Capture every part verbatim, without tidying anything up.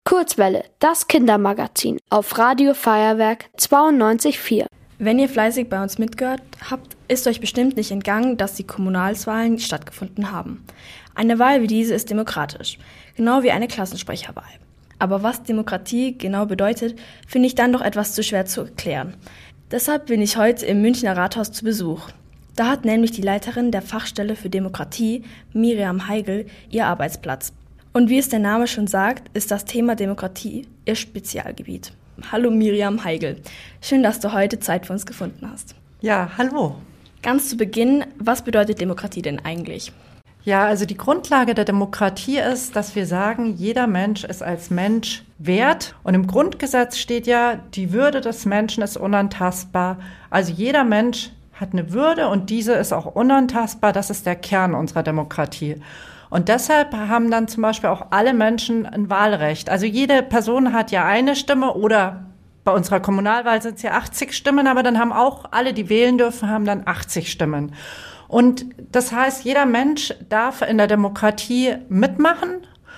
Kurzwelle, das Kindermagazin auf Radio Feuerwerk zweiundneunzig Komma vier. Wenn ihr fleißig bei uns mitgehört habt, ist euch bestimmt nicht entgangen, dass die Kommunalwahlen stattgefunden haben. Eine Wahl wie diese ist demokratisch, genau wie eine Klassensprecherwahl. Aber was Demokratie genau bedeutet, finde ich dann doch etwas zu schwer zu erklären. Deshalb bin ich heute im Münchner Rathaus zu Besuch. Da hat nämlich die Leiterin der Fachstelle für Demokratie, Miriam Heigl, ihr Arbeitsplatz. Und wie es der Name schon sagt, ist das Thema Demokratie ihr Spezialgebiet. Hallo Miriam Heigl, schön, dass du heute Zeit für uns gefunden hast. Ja, hallo. Ganz zu Beginn, was bedeutet Demokratie denn eigentlich? Ja, also die Grundlage der Demokratie ist, dass wir sagen, jeder Mensch ist als Mensch wert. Und im Grundgesetz steht ja, die Würde des Menschen ist unantastbar. Also jeder Mensch hat eine Würde und diese ist auch unantastbar. Das ist der Kern unserer Demokratie. Und deshalb haben dann zum Beispiel auch alle Menschen ein Wahlrecht. Also jede Person hat ja eine Stimme oder bei unserer Kommunalwahl sind es ja achtzig Stimmen, aber dann haben auch alle, die wählen dürfen, haben dann achtzig Stimmen. Und das heißt, jeder Mensch darf in der Demokratie mitmachen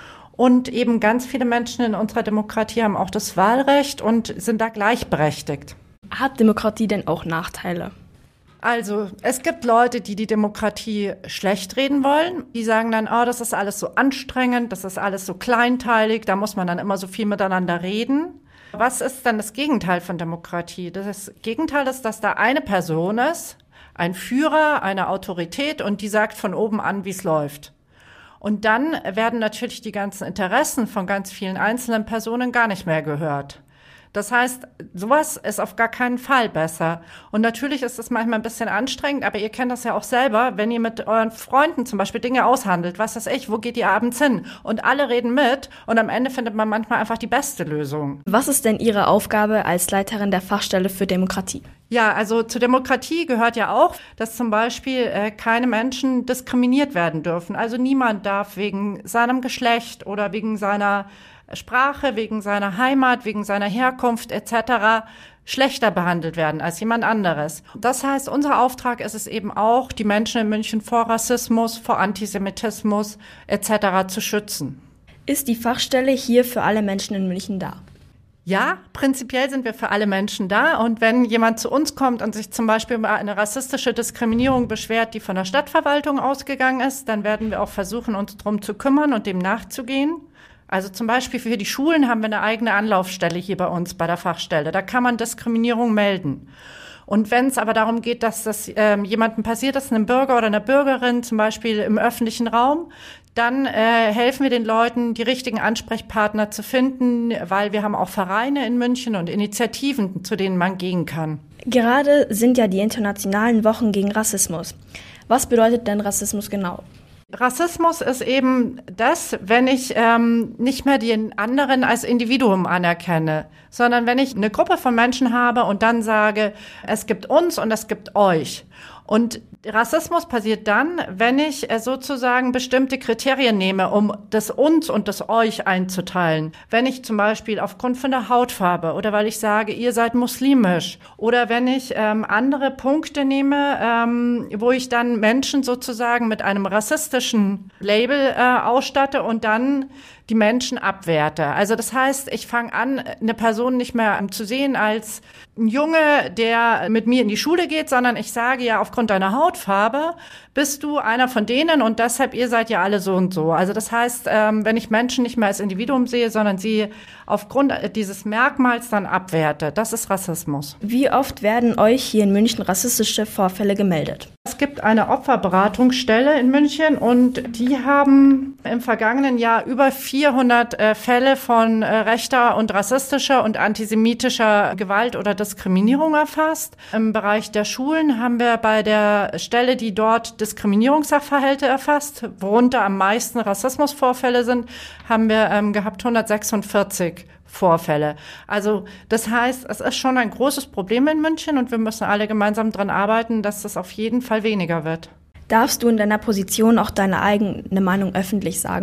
und eben ganz viele Menschen in unserer Demokratie haben auch das Wahlrecht und sind da gleichberechtigt. Hat Demokratie denn auch Nachteile? Also, es gibt Leute, die die Demokratie schlecht reden wollen. Die sagen dann, oh, das ist alles so anstrengend, das ist alles so kleinteilig, da muss man dann immer so viel miteinander reden. Was ist dann das Gegenteil von Demokratie? Das Gegenteil ist, dass da eine Person ist, ein Führer, eine Autorität und die sagt von oben an, wie es läuft. Und dann werden natürlich die ganzen Interessen von ganz vielen einzelnen Personen gar nicht mehr gehört. Das heißt, sowas ist auf gar keinen Fall besser. Und natürlich ist es manchmal ein bisschen anstrengend, aber ihr kennt das ja auch selber, wenn ihr mit euren Freunden zum Beispiel Dinge aushandelt, was weiß ich, wo geht ihr abends hin? Und alle reden mit und am Ende findet man manchmal einfach die beste Lösung. Was ist denn Ihre Aufgabe als Leiterin der Fachstelle für Demokratie? Ja, also zur Demokratie gehört ja auch, dass zum Beispiel äh, keine Menschen diskriminiert werden dürfen. Also niemand darf wegen seinem Geschlecht oder wegen seiner Sprache, wegen seiner Heimat, wegen seiner Herkunft et cetera schlechter behandelt werden als jemand anderes. Das heißt, unser Auftrag ist es eben auch, die Menschen in München vor Rassismus, vor Antisemitismus et cetera zu schützen. Ist die Fachstelle hier für alle Menschen in München da? Ja, prinzipiell sind wir für alle Menschen da. Und wenn jemand zu uns kommt und sich zum Beispiel über eine rassistische Diskriminierung beschwert, die von der Stadtverwaltung ausgegangen ist, dann werden wir auch versuchen, uns darum zu kümmern und dem nachzugehen. Also zum Beispiel für die Schulen haben wir eine eigene Anlaufstelle hier bei uns bei der Fachstelle. Da kann man Diskriminierung melden. Und wenn es aber darum geht, dass das ähm, jemandem passiert ist, einem Bürger oder einer Bürgerin, zum Beispiel im öffentlichen Raum, dann äh, helfen wir den Leuten, die richtigen Ansprechpartner zu finden, weil wir haben auch Vereine in München und Initiativen, zu denen man gehen kann. Gerade sind ja die internationalen Wochen gegen Rassismus. Was bedeutet denn Rassismus genau? Rassismus ist eben das, wenn ich ähm, nicht mehr den anderen als Individuum anerkenne, sondern wenn ich eine Gruppe von Menschen habe und dann sage, es gibt uns und es gibt euch. Und Rassismus passiert dann, wenn ich sozusagen bestimmte Kriterien nehme, um das uns und das euch einzuteilen. Wenn ich zum Beispiel aufgrund von der Hautfarbe oder weil ich sage, ihr seid muslimisch oder wenn ich ähm, andere Punkte nehme, ähm, wo ich dann Menschen sozusagen mit einem rassistischen Label äh, ausstatte und dann die Menschen abwerte. Also das heißt, ich fange an, eine Person nicht mehr zu sehen als ein Junge, der mit mir in die Schule geht, sondern ich sage ja, aufgrund deiner Hautfarbe bist du einer von denen und deshalb, ihr seid ja alle so und so. Also das heißt, ähm, wenn ich Menschen nicht mehr als Individuum sehe, sondern sie aufgrund dieses Merkmals dann abwerte, das ist Rassismus. Wie oft werden euch hier in München rassistische Vorfälle gemeldet? Es gibt eine Opferberatungsstelle in München und die haben im vergangenen Jahr über vierhundert äh, Fälle von äh, rechter und rassistischer und antisemitischer Gewalt oder Diskriminierung erfasst. Im Bereich der Schulen haben wir bei der Stelle, die dort Diskriminierungssachverhalte erfasst, worunter am meisten Rassismusvorfälle sind, haben wir ähm, gehabt hundertsechsundvierzig Vorfälle. Also das heißt, es ist schon ein großes Problem in München und wir müssen alle gemeinsam daran arbeiten, dass das auf jeden Fall weniger wird. Darfst du in deiner Position auch deine eigene Meinung öffentlich sagen?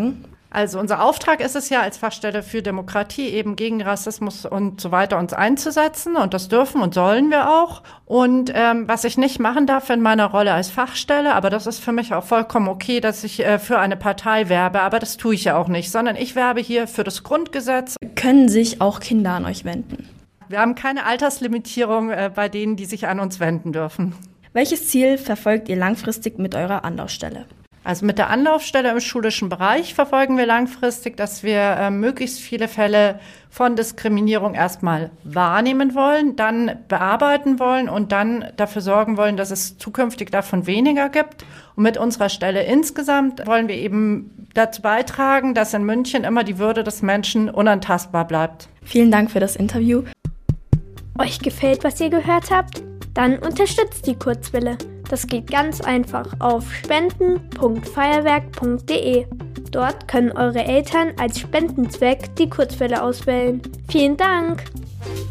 Also unser Auftrag ist es ja als Fachstelle für Demokratie eben gegen Rassismus und so weiter uns einzusetzen und das dürfen und sollen wir auch. Und ähm, was ich nicht machen darf in meiner Rolle als Fachstelle, aber das ist für mich auch vollkommen okay, dass ich äh, für eine Partei werbe, aber das tue ich ja auch nicht, sondern ich werbe hier für das Grundgesetz. Können sich auch Kinder an euch wenden? Wir haben keine Alterslimitierung äh, bei denen, die sich an uns wenden dürfen. Welches Ziel verfolgt ihr langfristig mit eurer Anlaufstelle? Also mit der Anlaufstelle im schulischen Bereich verfolgen wir langfristig, dass wir äh, möglichst viele Fälle von Diskriminierung erstmal wahrnehmen wollen, dann bearbeiten wollen und dann dafür sorgen wollen, dass es zukünftig davon weniger gibt. Und mit unserer Stelle insgesamt wollen wir eben dazu beitragen, dass in München immer die Würde des Menschen unantastbar bleibt. Vielen Dank für das Interview. Euch gefällt, was ihr gehört habt? Dann unterstützt die Kurzwelle. Das geht ganz einfach auf spenden punkt feuerwerk punkt de. Dort können eure Eltern als Spendenzweck die Kurzwelle auswählen. Vielen Dank!